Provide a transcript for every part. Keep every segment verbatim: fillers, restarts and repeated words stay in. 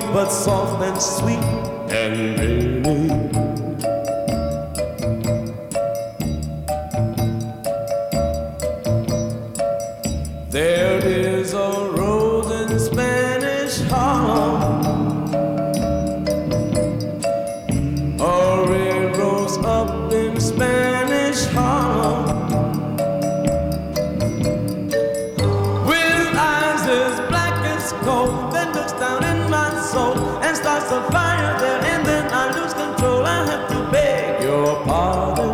but soft and sweet and dreamy. There is a rose in Spanish Harlem, a red rose up in Spanish Harlem, with eyes as black as coal, that looks down in my soul and starts a fire there, and then I lose control. I have to beg your pardon.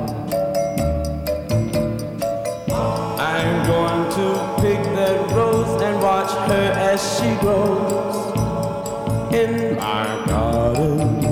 I'm going to pick that rose and watch her as she grows in my garden.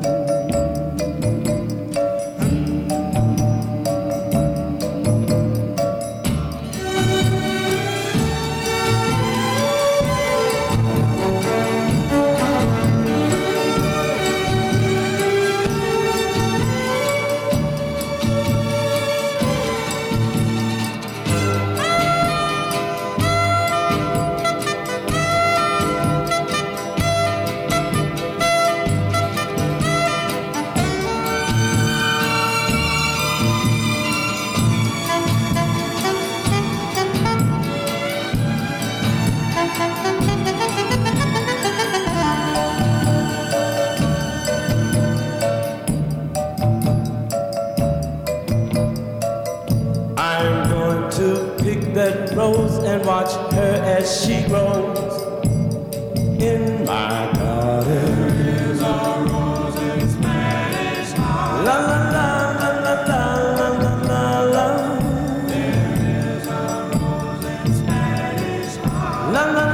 That rose and watch her as she grows in my garden. There is a rose in Spanish Harlem. La la la la la la la la la. There is a rose in Spanish Harlem. La la.